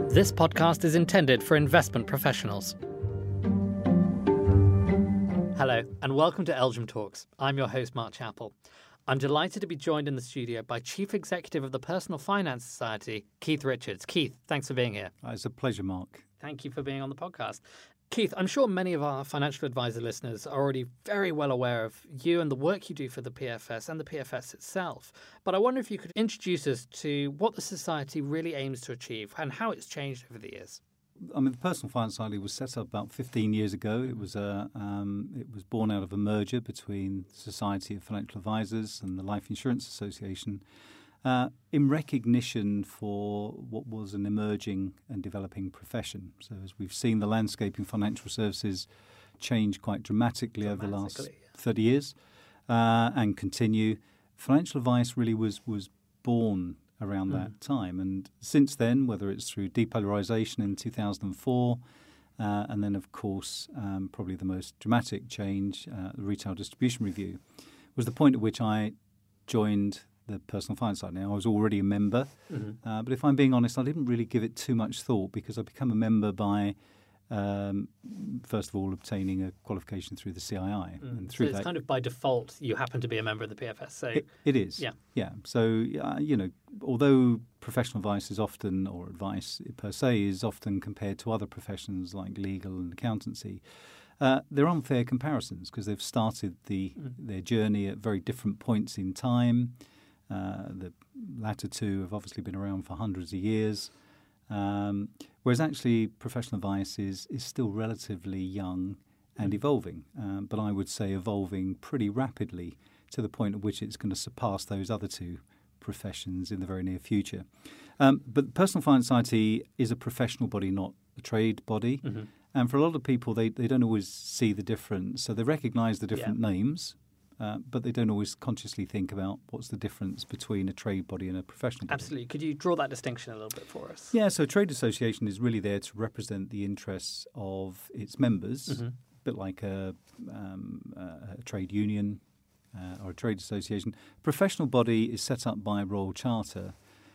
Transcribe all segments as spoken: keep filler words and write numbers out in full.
This podcast is intended for investment professionals. Hello, and welcome to Elgin Talks. I'm your host, Mark Chappell. I'm delighted to be joined in the studio by Chief Executive of the Personal Finance Society, Keith Richards. Keith, thanks for being here. It's a pleasure, Mark. Thank you for being on the podcast. Keith, I'm sure many of our financial advisor listeners are already very well aware of you and the work you do for the P F S and the P F S itself. But I wonder if you could introduce us to what the Society really aims to achieve and how it's changed over the years. I mean, the Personal Finance Society was set up about fifteen years ago. It was a, um, it was born out of a merger between the Society of Financial Advisors and the Life Insurance Association uh, in recognition for what was an emerging and developing profession. So as we've seen the landscape in financial services change quite dramatically, dramatically over the last yeah. thirty years uh, and continue, financial advice really was, was born around mm. that time. And since then, whether it's through depolarisation in two thousand four, uh, and then, of course, um, probably the most dramatic change, uh, the Retail Distribution Review, was the point at which I joined the Personal Finance Society. Now, I was already a member, mm-hmm. uh, but if I'm being honest, I didn't really give it too much thought because I became a member by, um, first of all, obtaining a qualification through the C I I. Mm. And through so it's that, kind of by default you happen to be a member of the P F S. So it, it is. Yeah. Yeah. So, uh, you know, although professional advice is often, or advice per se, is often compared to other professions like legal and accountancy, uh, they're unfair comparisons because they've started the mm. their journey at very different points in time. Uh, the latter two have obviously been around for hundreds of years. Um, whereas actually professional advice is, is still relatively young and evolving, um, but I would say evolving pretty rapidly to the point at which it's going to surpass those other two professions in the very near future. Um, but the Personal Finance Society is a professional body, not a trade body. Mm-hmm. And for a lot of people, they, they don't always see the difference. So they recognise the different yeah. names, Uh, but they don't always consciously think about what's the difference between a trade body and a professional body. Absolutely. Could you draw that distinction a little bit for us? Yeah, so a trade association is really there to represent the interests of its members, mm-hmm. a bit like a, um, a trade union uh, or a trade association. A professional body is set up by a Royal Charter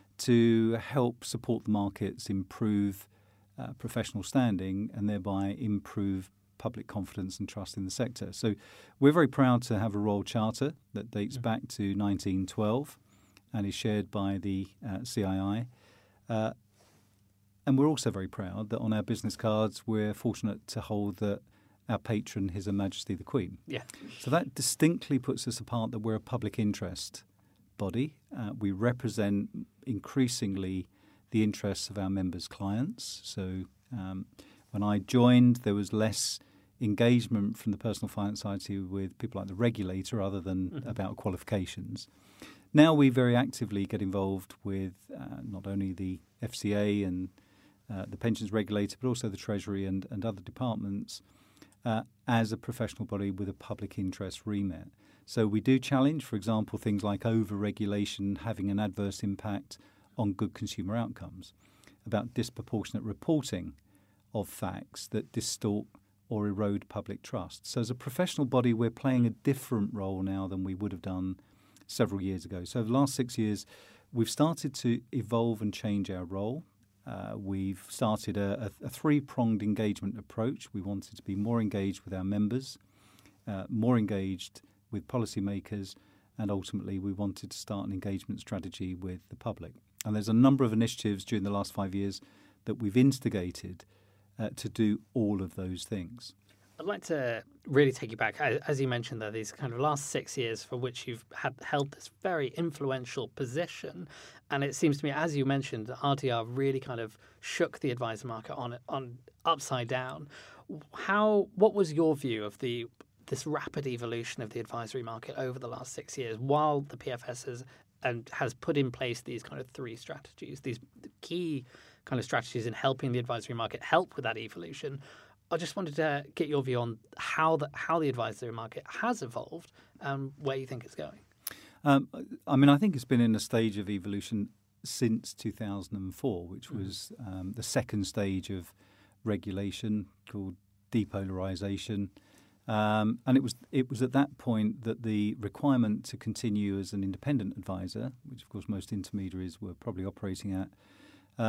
to help support the markets, improve uh, professional standing, and thereby improve public confidence and trust in the sector. So we're very proud to have a Royal Charter that dates mm-hmm. back to nineteen twelve and is shared by the uh, C I I. Uh, and we're also very proud that on our business cards we're fortunate to hold that our patron, His Majesty the Queen. Yeah. So that distinctly puts us apart that we're a public interest body. Uh, we represent increasingly the interests of our members' clients. So um, when I joined, there was less engagement from the Personal Finance Society with people like the regulator other than mm-hmm. about qualifications. Now we very actively get involved with uh, not only the F C A and uh, the pensions regulator, but also the Treasury and, and other departments uh, as a professional body with a public interest remit. So we do challenge, for example, things like over-regulation having an adverse impact on good consumer outcomes, about disproportionate reporting of facts that distort or erode public trust. So as a professional body, we're playing a different role now than we would have done several years ago. So over the last six years, we've started to evolve and change our role. Uh, we've started a, a, a three-pronged engagement approach. We wanted to be more engaged with our members, uh, more engaged with policymakers, and ultimately we wanted to start an engagement strategy with the public. And there's a number of initiatives during the last five years that we've instigated Uh, to do all of those things. I'd like to really take you back, as you mentioned there, these kind of last six years for which you've had held this very influential position. And it seems to me, as you mentioned, R D R really kind of shook the advisor market on on upside down. How? What was your view of the this rapid evolution of the advisory market over the last six years, while the P F S has and has put in place these kind of three strategies, these key kind of strategies in helping the advisory market help with that evolution? I just wanted to get your view on how the, how the advisory market has evolved and where you think it's going. Um, I mean, I think it's been in a stage of evolution since two thousand four, which mm. was um, the second stage of regulation called depolarisation. Um, and it was it was at that point that the requirement to continue as an independent advisor, which of course most intermediaries were probably operating at, um,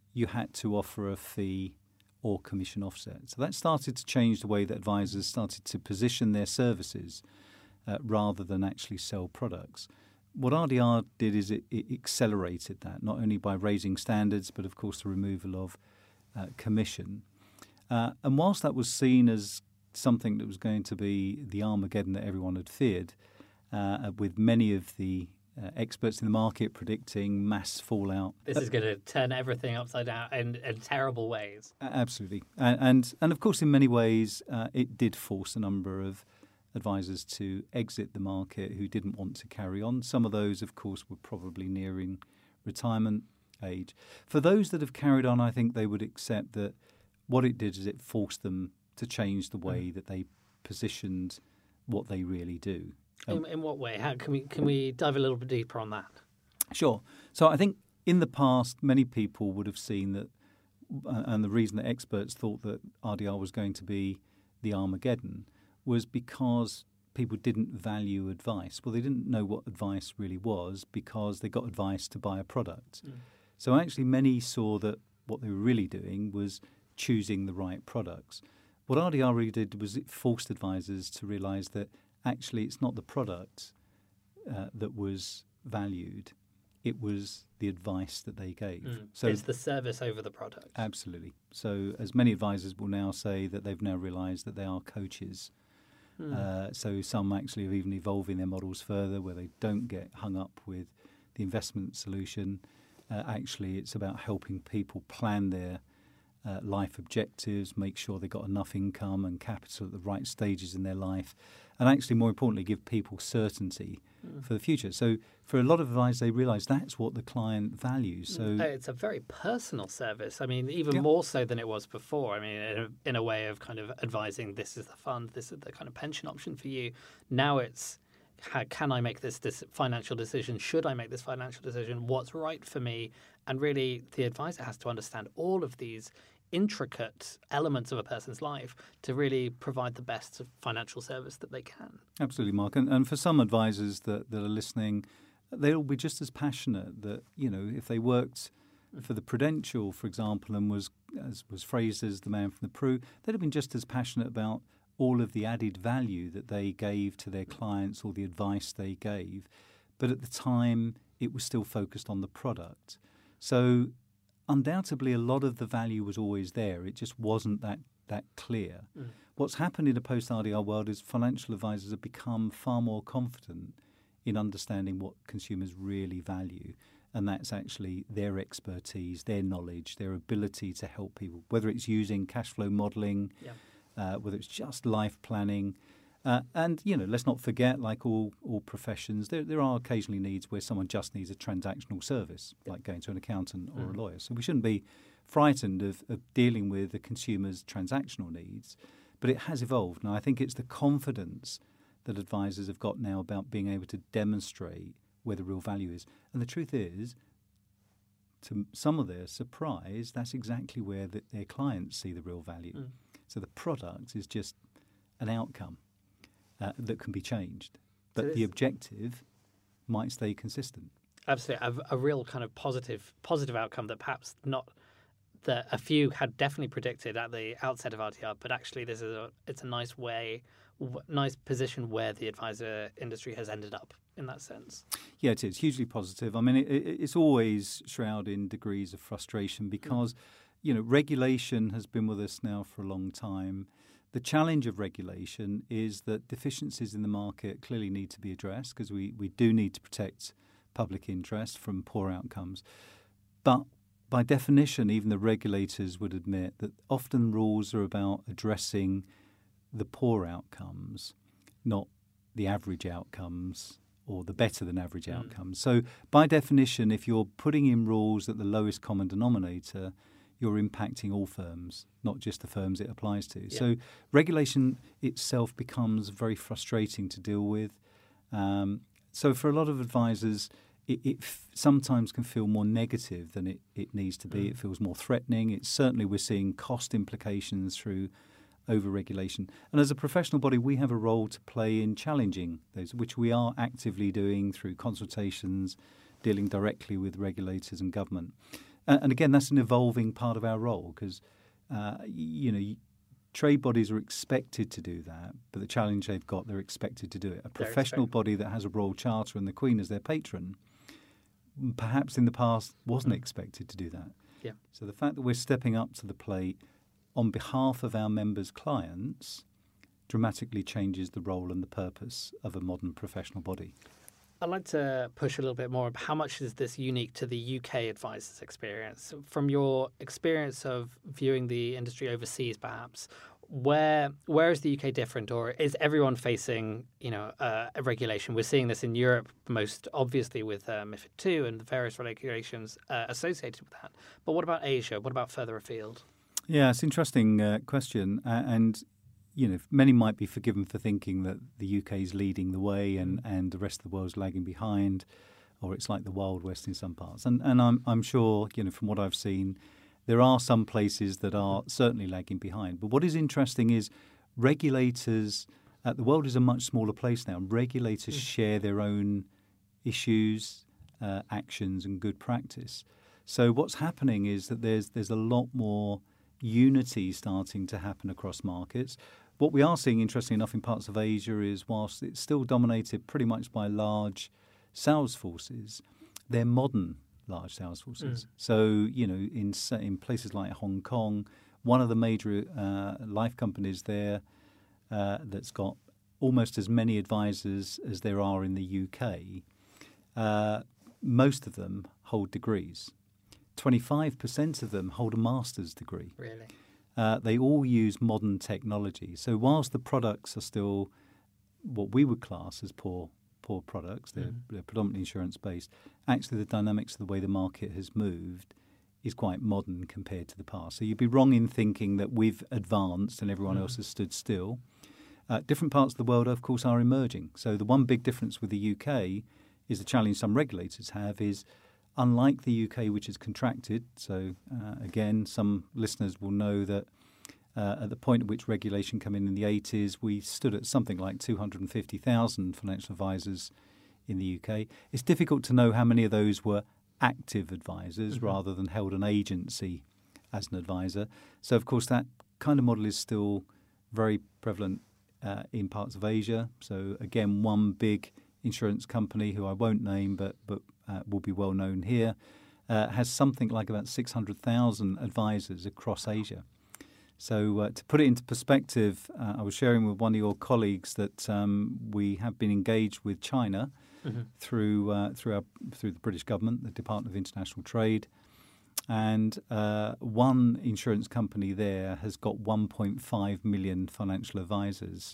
you had to offer a fee or commission offset. So that started to change the way that advisors started to position their services uh, rather than actually sell products. What R D R did is it, it accelerated that, not only by raising standards, but of course the removal of uh, commission. Uh, and whilst that was seen as something that was going to be the Armageddon that everyone had feared, uh, with many of the uh, experts in the market predicting mass fallout. This is going to turn everything upside down in, in terrible ways. Uh, absolutely. And, and, and of course, in many ways, uh, it did force a number of advisors to exit the market who didn't want to carry on. Some of those, of course, were probably nearing retirement age. For those that have carried on, I think they would accept that what it did is it forced them to change the way mm. that they positioned what they really do. Um, in, in what way? How can we can we dive a little bit deeper on that? Sure. So I think in the past, many people would have seen that, uh, and the reason that experts thought that R D R was going to be the Armageddon was because people didn't value advice. Well, they didn't know what advice really was because they got advice to buy a product. Mm. So actually many saw that what they were really doing was choosing the right products. What R D R really did was it forced advisors to realise that actually it's not the product uh, that was valued, it was the advice that they gave. Mm. So it's the service over the product. Absolutely. So as many advisors will now say that they've now realised that they are coaches. Mm. Uh, so some actually have even evolving their models further where they don't get hung up with the investment solution. Uh, actually, it's about helping people plan their uh, life objectives, make sure they've got enough income and capital at the right stages in their life, and actually, more importantly, give people certainty mm. for the future. So for a lot of advisors, they realise that's what the client values. So it's a very personal service. I mean, even yeah. more so than it was before. I mean, in a, in a way of kind of advising, this is the fund, this is the kind of pension option for you. Now it's, how can I make this, this financial decision? Should I make this financial decision? What's right for me? And really, the advisor has to understand all of these intricate elements of a person's life to really provide the best financial service that they can. Absolutely, Mark. And, and for some advisors that, that are listening, they'll be just as passionate that, you know, if they worked for the Prudential, for example, and was as was phrased as the man from the Pru, they'd have been just as passionate about all of the added value that they gave to their clients or the advice they gave. But at the time, it was still focused on the product. So undoubtedly, a lot of the value was always there. It just wasn't that, that clear. Mm. What's happened in a post-R D R world is financial advisors have become far more confident in understanding what consumers really value. And that's actually their expertise, their knowledge, their ability to help people, whether it's using cash flow modelling, yeah. uh, whether it's just life planning. Uh, and, you know, let's not forget, like all, all professions, there, there are occasionally needs where someone just needs a transactional service, yeah. like going to an accountant or mm. a lawyer. So we shouldn't be frightened of, of dealing with the consumer's transactional needs. But it has evolved. Now, I think it's the confidence that advisors have got now about being able to demonstrate where the real value is. And the truth is, to some of their surprise, that's exactly where the, their clients see the real value. Mm. So the product is just an outcome uh, that can be changed. But so the objective might stay consistent. Absolutely. A, a real kind of positive positive outcome that perhaps not that a few had definitely predicted at the outset of R D R, but actually this is a it's a nice way, w- nice position where the advisor industry has ended up in that sense. Yeah, it is hugely positive. I mean, it, it, it's always shrouded in degrees of frustration because, mm. you know, regulation has been with us now for a long time. The challenge of regulation is that deficiencies in the market clearly need to be addressed because we, we do need to protect public interest from poor outcomes. But by definition, even the regulators would admit that often rules are about addressing the poor outcomes, not the average outcomes or the better than average mm. outcomes. So by definition, if you're putting in rules at the lowest common denominator, you're impacting all firms, not just the firms it applies to. Yeah. So regulation itself becomes very frustrating to deal with. Um, so for a lot of advisors, it, it f- sometimes can feel more negative than it, it needs to be. Mm. It feels more threatening. It's certainly we're seeing cost implications through over-regulation. And as a professional body, we have a role to play in challenging those, which we are actively doing through consultations, dealing directly with regulators and government. and, and again, that's an evolving part of our role because, uh, you know, trade bodies are expected to do that, but the challenge they've got, they're expected to do it. A professional body that has a royal charter and the Queen as their patron, perhaps in the past wasn't mm-hmm. expected to do that. Yeah. So the fact that we're stepping up to the plate on behalf of our members' clients dramatically changes the role and the purpose of a modern professional body. I'd like to push a little bit more. How much is this unique to the U K advisors' experience? From your experience of viewing the industry overseas, perhaps, where where is the U K different, or is everyone facing, you know, uh, a regulation? We're seeing this in Europe most obviously with uh, MiFID two and the various regulations uh, associated with that. But what about Asia? What about further afield? Yeah, it's an interesting uh, question, uh, and you know, many might be forgiven for thinking that the U K is leading the way and, and the rest of the world's lagging behind, or it's like the Wild West in some parts. And and I'm I'm sure, you know, from what I've seen, there are some places that are certainly lagging behind. But what is interesting is regulators, uh, the world is a much smaller place now. Regulators mm. share their own issues, uh, actions and good practice. So what's happening is that there's there's a lot more unity starting to happen across markets. What we are seeing, interestingly enough, in parts of Asia is whilst it's still dominated pretty much by large sales forces, they're modern large sales forces. Mm. So, you know, in in places like Hong Kong, one of the major uh, life companies there uh, that's got almost as many advisors as there are in the U K, uh, most of them hold degrees. twenty-five percent of them hold a master's degree. Really? Uh, they all use modern technology. So whilst the products are still what we would class as poor poor products, they're, mm. they're predominantly insurance-based, actually the dynamics of the way the market has moved is quite modern compared to the past. So you'd be wrong in thinking that we've advanced and everyone mm. else has stood still. Uh, different parts of the world, of course, are emerging. So the one big difference with the U K is the challenge some regulators have is unlike the U K, which is contracted, so uh, again, some listeners will know that uh, at the point at which regulation came in in the eighties, we stood at something like two hundred fifty thousand financial advisors in the U K. It's difficult to know how many of those were active advisors mm-hmm. rather than held an agency as an advisor. So, of course, that kind of model is still very prevalent uh, in parts of Asia. So, again, one big insurance company, who I won't name, but but uh, will be well known here, uh, has something like about six hundred thousand advisors across Asia. So uh, to put it into perspective, uh, I was sharing with one of your colleagues that um, we have been engaged with China mm-hmm. through uh, through our, through the British government, the Department of International Trade, and uh, one insurance company there has got one point five million financial advisors.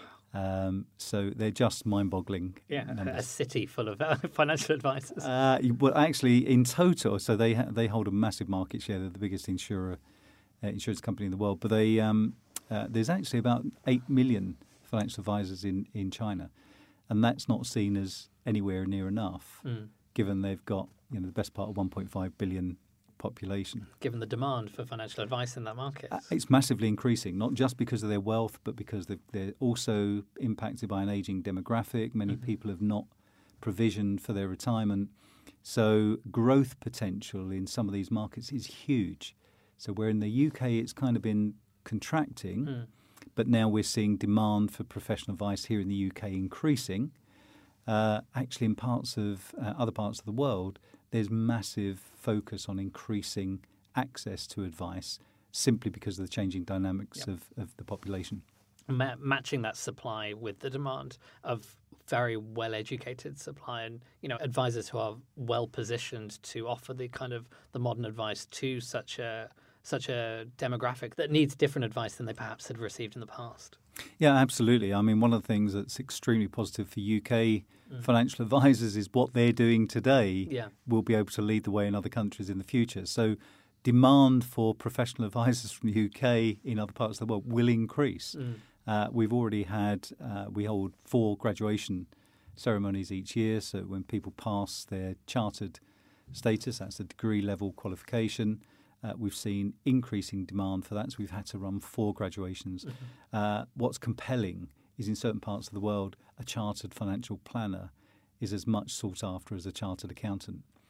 Um, so they're just mind-boggling. Yeah, numbers. A city full of uh, financial advisors. Uh, well, actually, in total, so they ha- they hold a massive market share. They're the biggest insurer, uh, insurance company in the world. But they um, uh, there's actually about eight million financial advisors in, in China, and that's not seen as anywhere near enough, mm. given they've got you know the best part of one point five billion population. Given the demand for financial advice in that market. Uh, it's massively increasing, not just because of their wealth, but because they're, they're also impacted by an ageing demographic. Many mm-hmm. people have not provisioned for their retirement. So growth potential in some of these markets is huge. So where in the U K it's kind of been contracting, mm. but now we're seeing demand for professional advice here in the U K increasing. Uh, actually, in parts of uh, other parts of the world, there's massive focus on increasing access to advice simply because of the changing dynamics yep. of, of the population. Ma- matching that supply with the demand of very well-educated supply and, you know, advisors who are well-positioned to offer the kind of the modern advice to such a such a demographic that needs different advice than they perhaps had received in the past. Yeah, absolutely. I mean, one of the things that's extremely positive for U K mm. financial advisors is what they're doing today yeah. will be able to lead the way in other countries in the future. So demand for professional advisors from the U K in other parts of the world will increase. Mm. Uh, we've already had, uh, we hold four graduation ceremonies each year. So when people pass their chartered status, that's a degree level qualification. Uh, we've seen increasing demand for that, so we've had to run four graduations. Mm-hmm. Uh, what's compelling is in certain parts of the world, a chartered financial planner is as much sought after as a chartered accountant.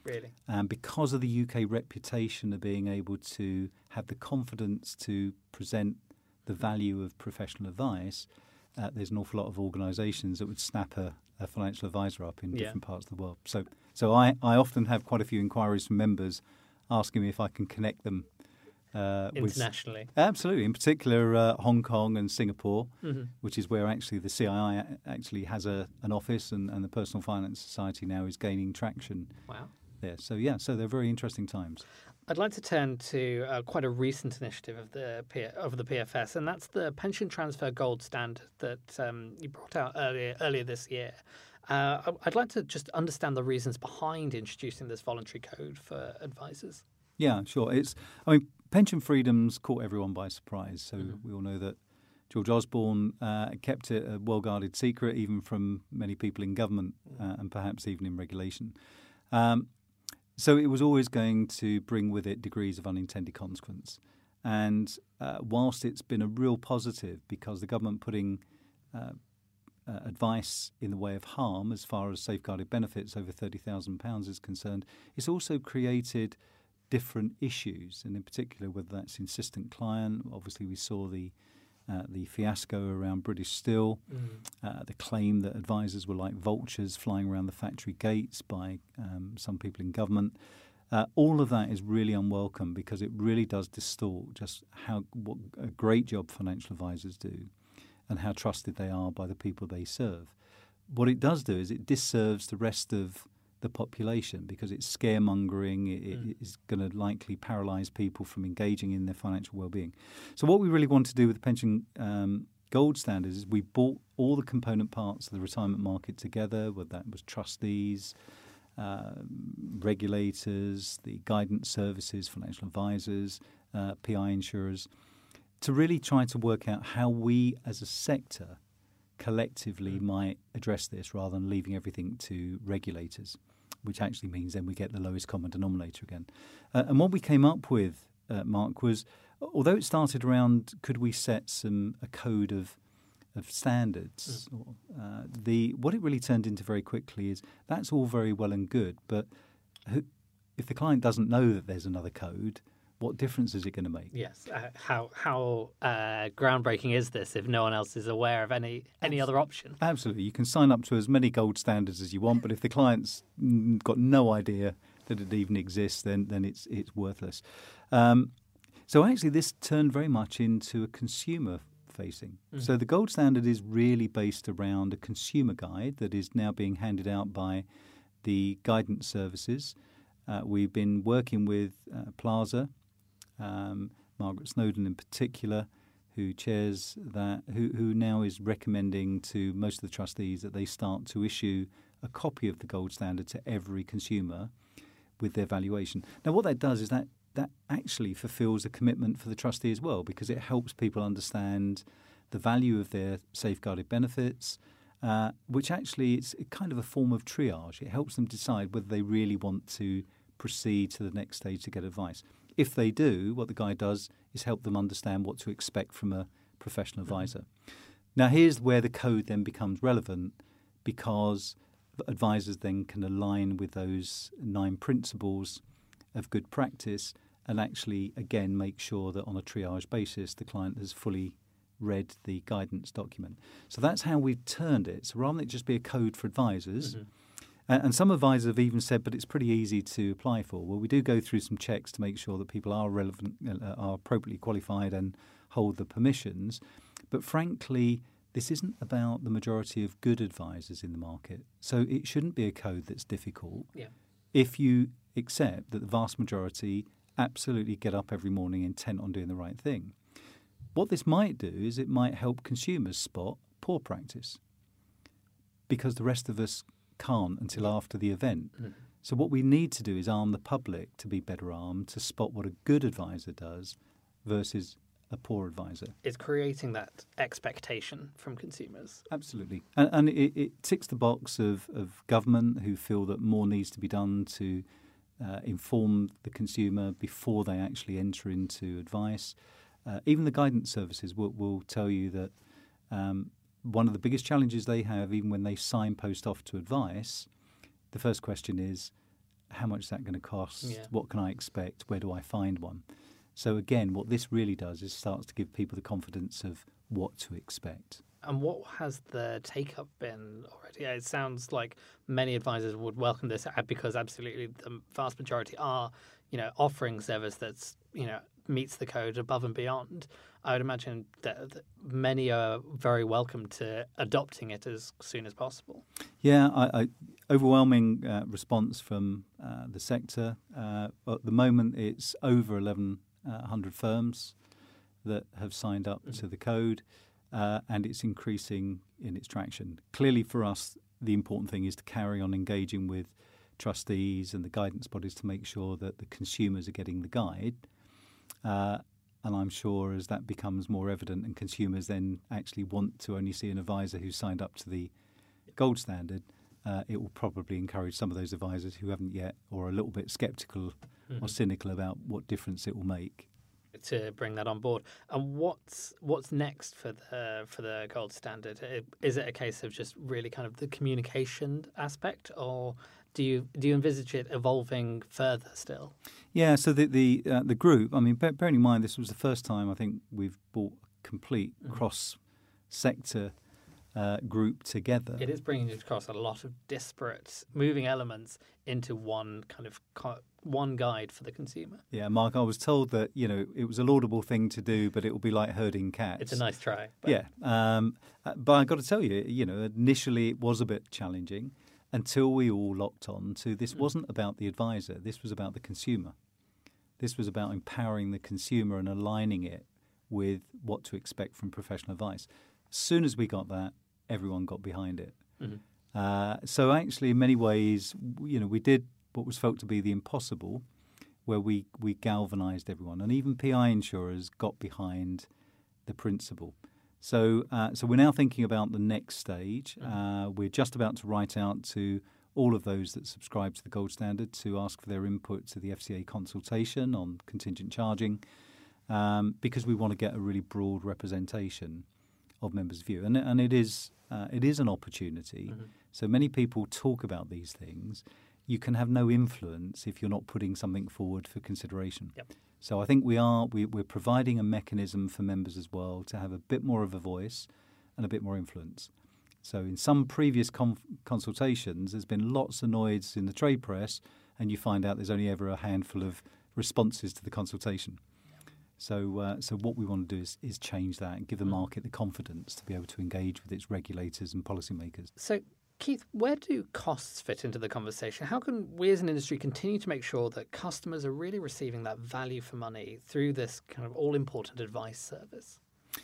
Really? And because of the U K reputation of being able to have the confidence to present the value of professional advice, uh, there's an awful lot of organisations that would snap a, a financial advisor up in Yeah. different parts of the world. So, so I, I often have quite a few inquiries from members asking me if I can connect them uh, internationally. With, absolutely, in particular uh, Hong Kong and Singapore, mm-hmm. which is where actually the C I I actually has a, an office, and, and the Personal Finance Society now is gaining traction. Wow. There. So yeah, so they're very interesting times. I'd like to turn to uh, quite a recent initiative of the P- of the P F S, and that's the Pension Transfer Gold Standard that um, you brought out earlier earlier this year. Uh, I'd like to just understand the reasons behind introducing this voluntary code for advisors. Yeah, sure. It's I mean, pension freedom's caught everyone by surprise. So mm-hmm. we all know that George Osborne uh, kept it a well-guarded secret, even from many people in government uh, and perhaps even in regulation. Um, So it was always going to bring with it degrees of unintended consequence. And uh, whilst it's been a real positive because the government putting uh, uh, advice in the way of harm as far as safeguarded benefits over thirty thousand pounds is concerned, it's also created different issues, and in particular whether that's insistent client. Obviously we saw the Uh, the fiasco around British Steel, mm. uh, the claim that advisors were like vultures flying around the factory gates by um, some people in government. Uh, all of that is really unwelcome because it really does distort just how what a great job financial advisors do and how trusted they are by the people they serve. What it does do is it disserves the rest of the population because it's scaremongering. It, mm. it is going to likely paralyse people from engaging in their financial well-being. So what we really want to do with the pension um, gold standards is we brought all the component parts of the retirement market together, whether that was trustees, uh, regulators, the guidance services, financial advisors, uh, P I insurers, to really try to work out how we as a sector collectively mm. might address this rather than leaving everything to regulators, which actually means then we get the lowest common denominator again. Uh, and what we came up with, uh, Mark, was although it started around could we set some a code of of standards, mm. or, uh, the what it really turned into very quickly is that's all very well and good, but who, if the client doesn't know that there's another code, what difference is it going to make? Yes. Uh, how how uh, groundbreaking is this if no one else is aware of any any other option? Absolutely. You can sign up to as many gold standards as you want, but if the client's got no idea that it even exists, then then it's it's worthless. Um, so actually this turned very much into a consumer facing. Mm-hmm. So the gold standard is really based around a consumer guide that is now being handed out by the guidance services. Uh, we've been working with uh, Plaza, Um, Margaret Snowden in particular, who chairs that, who, who now is recommending to most of the trustees that they start to issue a copy of the gold standard to every consumer with their valuation. Now, what that does is that that actually fulfills a commitment for the trustee as well, because it helps people understand the value of their safeguarded benefits, uh, which actually it's kind of a form of triage. It helps them decide whether they really want to proceed to the next stage to get advice. If they do, what the guide does is help them understand what to expect from a professional advisor. Mm-hmm. Now, here's where the code then becomes relevant, because advisors then can align with those nine principles of good practice and actually, again, make sure that on a triage basis, the client has fully read the guidance document. So that's how we've turned it. So rather than it just be a code for advisors, mm-hmm. And some advisors have even said, but it's pretty easy to apply for. Well, we do go through some checks to make sure that people are relevant, uh, are appropriately qualified and hold the permissions. But frankly, this isn't about the majority of good advisors in the market. So it shouldn't be a code that's difficult yeah. if you accept that the vast majority absolutely get up every morning intent on doing the right thing. What this might do is it might help consumers spot poor practice, because the rest of us can't until after the event. Mm. So what we need to do is arm the public to be better armed to spot what a good advisor does versus a poor advisor. It's creating that expectation from consumers. Absolutely. And, and it, it ticks the box of, of government who feel that more needs to be done to uh, inform the consumer before they actually enter into advice. Uh, even the guidance services will, will tell you that um, one of the biggest challenges they have, even when they signpost off to advice, the first question is, how much is that going to cost? Yeah. What can I expect? Where do I find one? So again, what this really does is starts to give people the confidence of what to expect. And what has the take-up been already? It sounds like many advisors would welcome this because absolutely the vast majority are, you know, offering service that's, you know, meets the code above and beyond. I would imagine that, that many are very welcome to adopting it as soon as possible. Yeah, I, I, overwhelming uh, response from uh, the sector. Uh, at the moment, it's over eleven hundred firms that have signed up mm-hmm. to the code. Uh, and it's increasing in its traction. Clearly for us, the important thing is to carry on engaging with trustees and the guidance bodies to make sure that the consumers are getting the guide. Uh, and I'm sure as that becomes more evident and consumers then actually want to only see an advisor who's signed up to the gold standard, uh, it will probably encourage some of those advisors who haven't yet or are a little bit sceptical mm-hmm. or cynical about what difference it will make, to bring that on board. And what's what's next for the for the gold standard? Is it a case of just really kind of the communication aspect, or do you do you envisage it evolving further still? Yeah, so the the uh, the group. I mean, bearing in mind this was the first time I think we've brought a complete mm-hmm. cross sector uh, group together. It is bringing across a lot of disparate moving elements into one kind of co- one guide for the consumer. Yeah, Mark, I was told that, you know, it was a laudable thing to do, but it will be like herding cats. It's a nice try. But... Yeah, um, but I've got to tell you, you know, initially it was a bit challenging until we all locked on to this mm. wasn't about the advisor, this was about the consumer. This was about empowering the consumer and aligning it with what to expect from professional advice. As soon as we got that, everyone got behind it. Mm-hmm. Uh, so actually, in many ways, you know, we did what was felt to be the impossible, where we, we galvanised everyone. And even P I insurers got behind the principle. So uh, so we're now thinking about the next stage. Mm-hmm. Uh, we're just about to write out to all of those that subscribe to the gold standard to ask for their input to the F C A consultation on contingent charging, um, because we want to get a really broad representation of members' view. And, and it is uh, it is an opportunity. Mm-hmm. So many people talk about these things. You can have no influence if you're not putting something forward for consideration. Yep. So I think we are we, we're providing a mechanism for members as well to have a bit more of a voice and a bit more influence. So in some previous conf- consultations, there's been lots of noise in the trade press, and you find out there's only ever a handful of responses to the consultation. So uh, so what we want to do is, is change that and give the market the confidence to be able to engage with its regulators and policymakers. So Keith, where do costs fit into the conversation? How can we as an industry continue to make sure that customers are really receiving that value for money through this kind of all-important advice service?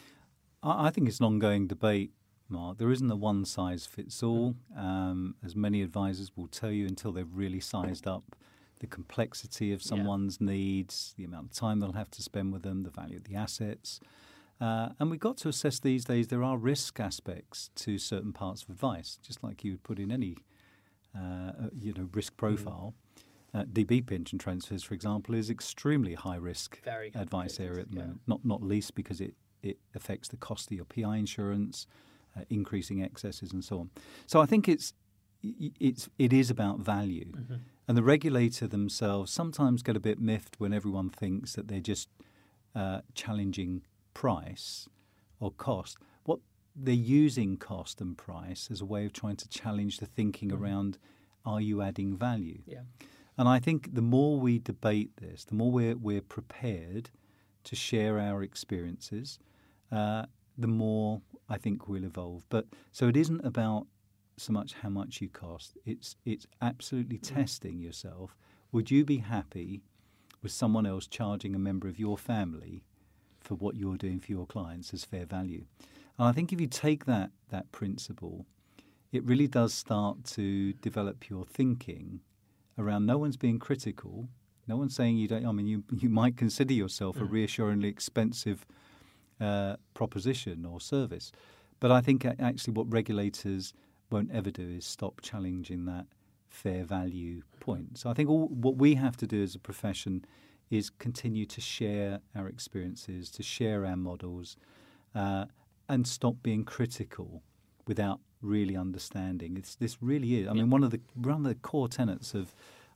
I, I think it's an ongoing debate, Mark. There isn't a one-size-fits-all. Um, as many advisors will tell you, until they've really sized up the complexity of someone's yeah. needs, the amount of time they'll have to spend with them, the value of the assets. Uh, and we've got to assess these days there are risk aspects to certain parts of advice, just like you would put in any uh, you know, risk profile. Mm. Uh, D B pension transfers, for example, is extremely high-risk advice area at the moment, yeah. not, not least because it, it affects the cost of your P I insurance, uh, increasing excesses and so on. So I think it's, it's, it is about value. Mm-hmm. And the regulator themselves sometimes get a bit miffed when everyone thinks that they're just uh, challenging price or cost. What they're using cost and price as a way of trying to challenge the thinking mm-hmm. around, are you adding value? Yeah. And I think the more we debate this, the more we're, we're prepared to share our experiences, uh, the more I think we'll evolve. But so it isn't about so much how much you cost. It's it's absolutely mm-hmm. testing yourself. Would you be happy with someone else charging a member of your family for what you're doing for your clients as fair value? And I think if you take that that principle, it really does start to develop your thinking around no one's being critical, no one's saying you don't. I mean, you you might consider yourself mm. a reassuringly expensive uh, proposition or service, but I think actually what regulators won't ever do is stop challenging that fair value point. So I think all what we have to do as a profession is continue to share our experiences, to share our models, uh, and stop being critical without really understanding. It's, this really is. I mean, one of the one of the core tenets of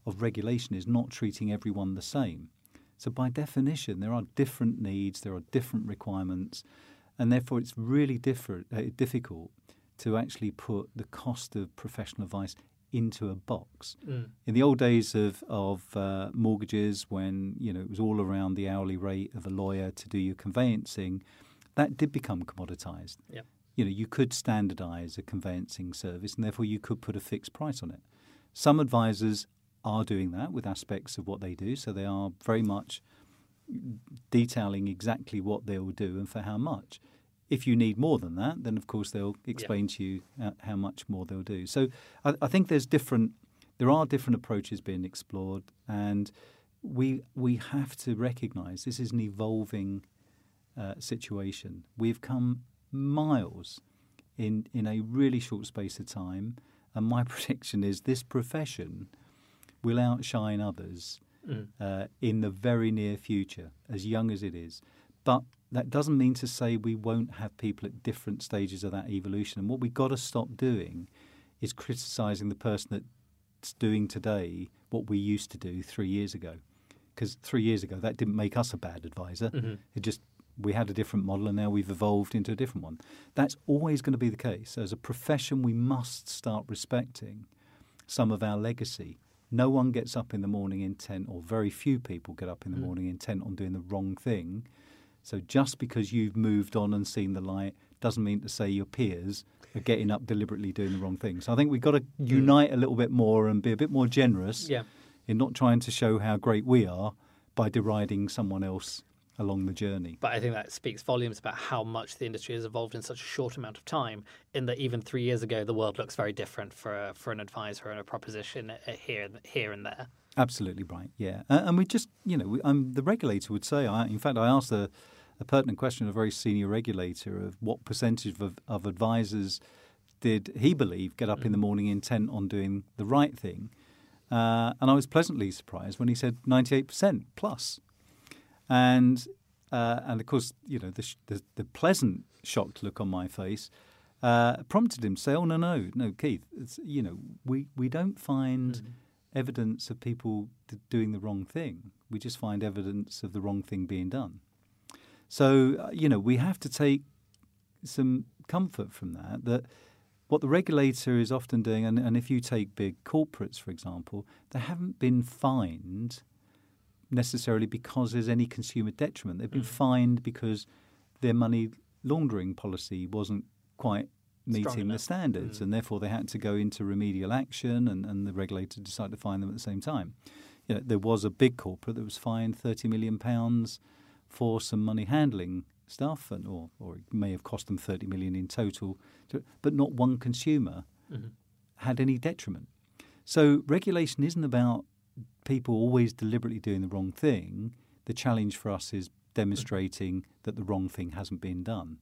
of regulation is not treating everyone the same. So by definition, there are different needs, there are different requirements, and therefore it's really different, uh, difficult to actually put the cost of professional advice into a box. Mm. In the old days of, of uh, mortgages, when you know it was all around the hourly rate of a lawyer to do your conveyancing, that did become commoditized. Yep. You know, you could standardize a conveyancing service, and therefore you could put a fixed price on it. Some advisors are doing that with aspects of what they do, so they are very much detailing exactly what they will do and for how much. If you need more than that, then of course they'll explain yeah. to you uh, how much more they'll do. So I, I think there's different, there are different approaches being explored, and we we have to recognise this is an evolving uh, situation. We've come miles in in a really short space of time, and my prediction is this profession will outshine others mm. uh, in the very near future, as young as it is. But that doesn't mean to say we won't have people at different stages of that evolution. And what we've got to stop doing is criticising the person that's doing today what we used to do three years ago. Because three years ago, that didn't make us a bad advisor. Mm-hmm. It just, we had a different model and now we've evolved into a different one. That's always going to be the case. As a profession, we must start respecting some of our legacy. No one gets up in the morning intent, or very few people get up in the mm. morning intent on doing the wrong thing. So just because you've moved on and seen the light doesn't mean to say your peers are getting up deliberately doing the wrong thing. So I think we've got to unite a little bit more and be a bit more generous yeah. in not trying to show how great we are by deriding someone else along the journey. But I think that speaks volumes about how much the industry has evolved in such a short amount of time, in that even three years ago, the world looks very different for a, for an advisor and a proposition here, here and there. Absolutely right, yeah. Uh, and we just, you know, we, um, the regulator would say, I, in fact, I asked a, a pertinent question, a very senior regulator, of what percentage of, of advisors did he believe get up mm. in the morning intent on doing the right thing. Uh, and I was pleasantly surprised when he said ninety-eight percent plus. And, uh, and of course, you know, the, the, the pleasant, shocked look on my face uh, prompted him to say, oh, no, no, no, Keith, it's, you know, we, we don't find mm. evidence of people d- doing the wrong thing. We just find evidence of the wrong thing being done. So, uh, you know, we have to take some comfort from that, that what the regulator is often doing, and, and if you take big corporates, for example, they haven't been fined necessarily because there's any consumer detriment. They've been mm. fined because their money laundering policy wasn't quite meeting the standards, mm. and therefore they had to go into remedial action, and, and the regulator decided to fine them at the same time. You know, there was a big corporate that was fined thirty million pounds for some money handling stuff, and or, or it may have cost them thirty million pounds in total, to, but not one consumer mm-hmm. had any detriment. So regulation isn't about people always deliberately doing the wrong thing. The challenge for us is demonstrating mm-hmm. that the wrong thing hasn't been done.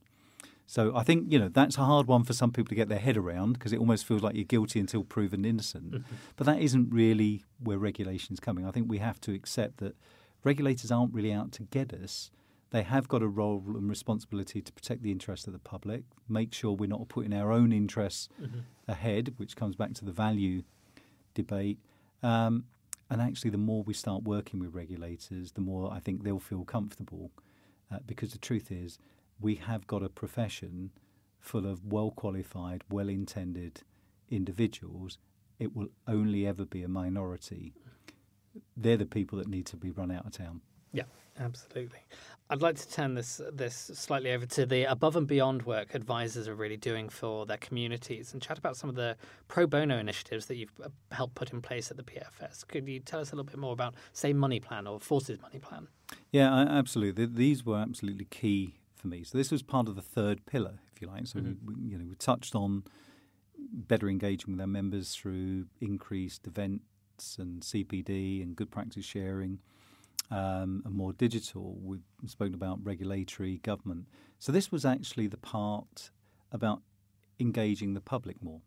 So I think, you know, that's a hard one for some people to get their head around, because it almost feels like you're guilty until proven innocent. Mm-hmm. But that isn't really where regulation's coming. I think we have to accept that regulators aren't really out to get us. They have got a role and responsibility to protect the interests of the public, make sure we're not putting our own interests mm-hmm. ahead, which comes back to the value debate. Um, and actually, the more we start working with regulators, the more I think they'll feel comfortable, uh, because the truth is we have got a profession full of well-qualified, well-intended individuals. It will only ever be a minority. They're the people that need to be run out of town. Yeah, absolutely. I'd like to turn this this slightly over to the above and beyond work advisors are really doing for their communities, and chat about some of the pro bono initiatives that you've helped put in place at the P F S. Could you tell us a little bit more about, say, Money Plan or Forces Money Plan? Yeah, absolutely. These were absolutely key for me. So this was part of the third pillar, if you like. So mm-hmm. we, you know, we touched on better engaging with our members through increased events and C P D and good practice sharing. Um, and more digital. We've spoken about regulatory government. So this was actually the part about engaging the public more.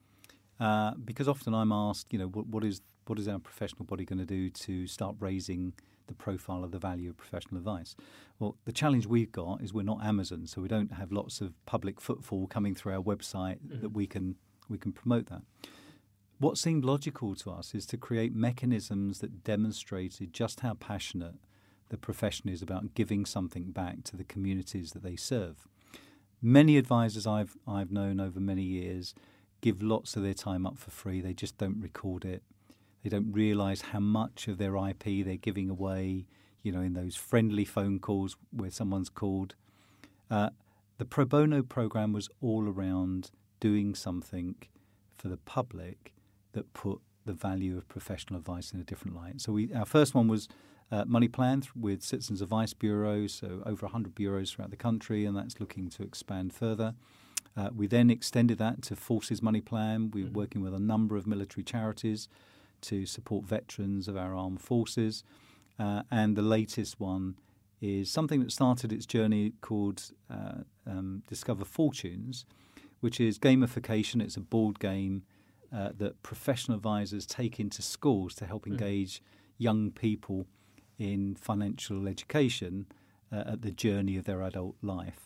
Uh, because often I'm asked, you know, what, what is what is our professional body going to do to start raising the profile of the value of professional advice? Well, the challenge we've got is we're not Amazon, so we don't have lots of public footfall coming through our website mm-hmm. that we can we can promote that. what seemed logical to us is to create mechanisms that demonstrated just how passionate the profession is about giving something back to the communities that they serve. Many advisors I've I've known over many years give lots of their time up for free. They just don't record it. They don't realise how much of their I P they're giving away, you know, in those friendly phone calls where someone's called. Uh, the pro bono programme was all around doing something for the public that put the value of professional advice in a different light. So we, our first one was uh, Money Plan with Citizens Advice Bureau, so over one hundred bureaus throughout the country, and that's looking to expand further. Uh, we then extended that to Forces Money Plan. We're mm-hmm. working with a number of military charities to support veterans of our armed forces. Uh, and the latest one is something that started its journey called uh, um, Discover Fortunes, which is gamification. It's a board game uh, that professional advisors take into schools to help engage mm-hmm. young people in financial education uh, at the journey of their adult life.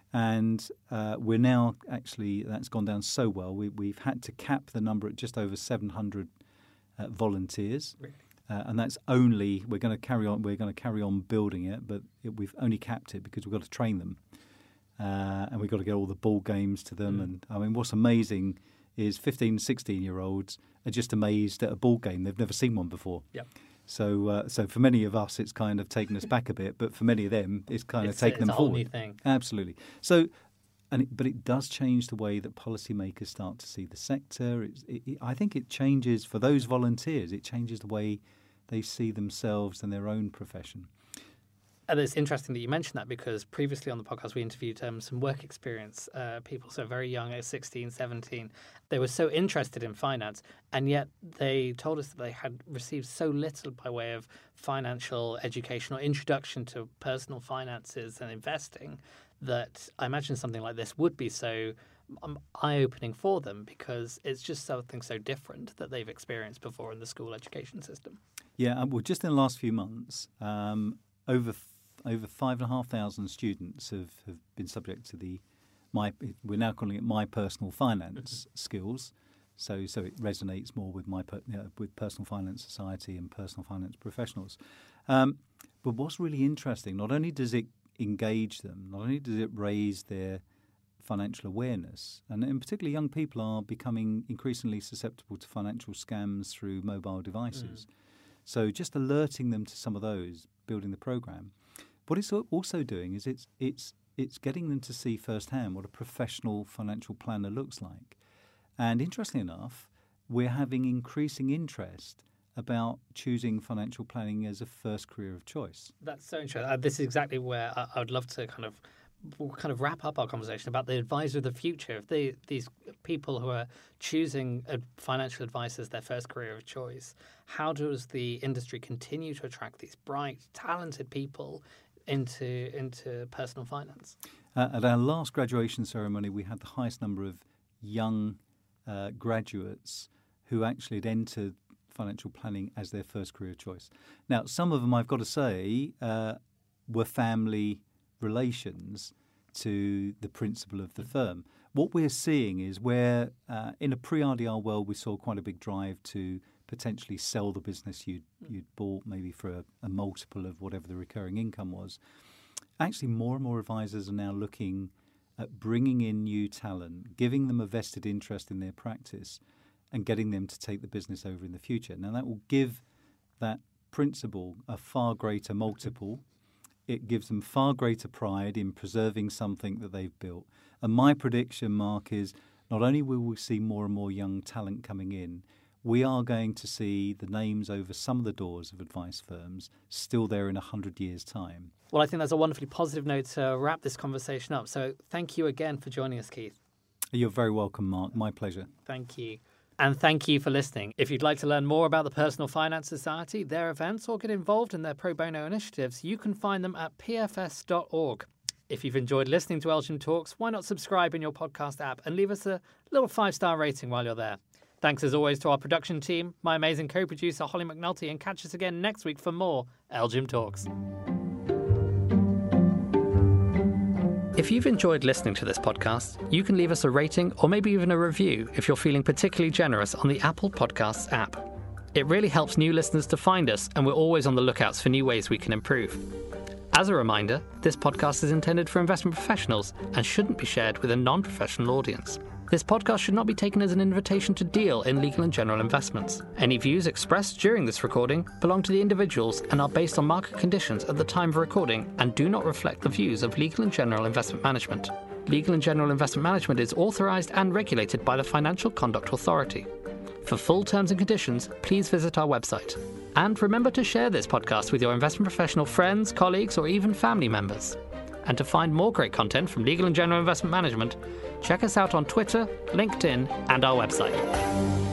And uh, we're now actually, that's gone down so well, we, we've had to cap the number at just over seven hundred uh, volunteers. Really? Uh, and that's only, we're going to carry on, we're going to carry on building it, but it, we've only capped it because we've got to train them. Uh, and we've got to get all the ball games to them. Mm. And I mean, what's amazing is fifteen, sixteen-year-olds are just amazed at a ball game. They've never seen one before. Yep. So, uh, so for many of us, it's kind of taken us back a bit, but for many of them, it's kind it's, of taken it's them a whole forward. New thing. Absolutely. So, and it, but it does change the way that policymakers start to see the sector. It's, it, it, I think it changes for those volunteers. It changes the way they see themselves and their own profession. And it's interesting that you mentioned that because previously on the podcast we interviewed um, some work experience uh, people, so very young, at sixteen, seventeen. They were so interested in finance, and yet they told us that they had received so little by way of financial education or introduction to personal finances and investing that I imagine something like this would be so um, eye-opening for them because it's just something so different that they've experienced before in the school education system. Yeah, well, just in the last few months, um, over over five and a half thousand students have, have been subject to the my. We're now calling it My Personal Finance mm-hmm. skills. So, so it resonates more with my you know, with Personal Finance Society and personal finance professionals. Um, but what's really interesting, not only does it engage them, not only does it raise their financial awareness, and in particular young people are becoming increasingly susceptible to financial scams through mobile devices. Mm. So just alerting them to some of those, building the program. What it's also doing is it's it's it's getting them to see firsthand what a professional financial planner looks like. And interestingly enough, we're having increasing interest about choosing financial planning as a first career of choice. That's so interesting. Uh, this is exactly where I, I would love to kind of we'll kind of wrap up our conversation about the advisor of the future. If they, these people who are choosing a financial advice as their first career of choice, how does the industry continue to attract these bright, talented people into into personal finance? Uh, at our last graduation ceremony, we had the highest number of young uh, graduates who actually had entered financial planning as their first career choice. Now, some of them, I've got to say, uh, were family relations to the principal of the firm. What we're seeing is where uh, in a pre-R D R world we saw quite a big drive to potentially sell the business you'd, you'd bought maybe for a, a multiple of whatever the recurring income was. Actually, more and more advisors are now looking at bringing in new talent, giving them a vested interest in their practice and getting them to take the business over in the future. Now, that will give that principal a far greater multiple. It gives them far greater pride in preserving something that they've built. And my prediction, Mark, is not only will we see more and more young talent coming in, we are going to see the names over some of the doors of advice firms still there in one hundred years' time. Well, I think that's a wonderfully positive note to wrap this conversation up. So thank you again for joining us, Keith. You're very welcome, Mark. My pleasure. Thank you. And thank you for listening. If you'd like to learn more about the Personal Finance Society, their events, or get involved in their pro bono initiatives, you can find them at p f s dot org. If you've enjoyed listening to Elgin Talks, why not subscribe in your podcast app and leave us a little five-star rating while you're there. Thanks as always to our production team, my amazing co-producer Holly McNulty, and catch us again next week for more Elgin Talks. If you've enjoyed listening to this podcast, you can leave us a rating or maybe even a review if you're feeling particularly generous on the Apple Podcasts app. It really helps new listeners to find us, and we're always on the lookouts for new ways we can improve. As a reminder, this podcast is intended for investment professionals and shouldn't be shared with a non-professional audience. This podcast should not be taken as an invitation to deal in legal and general investments. Any views expressed during this recording belong to the individuals and are based on market conditions at the time of recording and do not reflect the views of Legal and General Investment Management. Legal and General Investment Management is authorised and regulated by the Financial Conduct Authority. For full terms and conditions, please visit our website. And remember to share this podcast with your investment professional friends, colleagues, or even family members. And to find more great content from Legal and General Investment Management, check us out on Twitter, LinkedIn, and our website.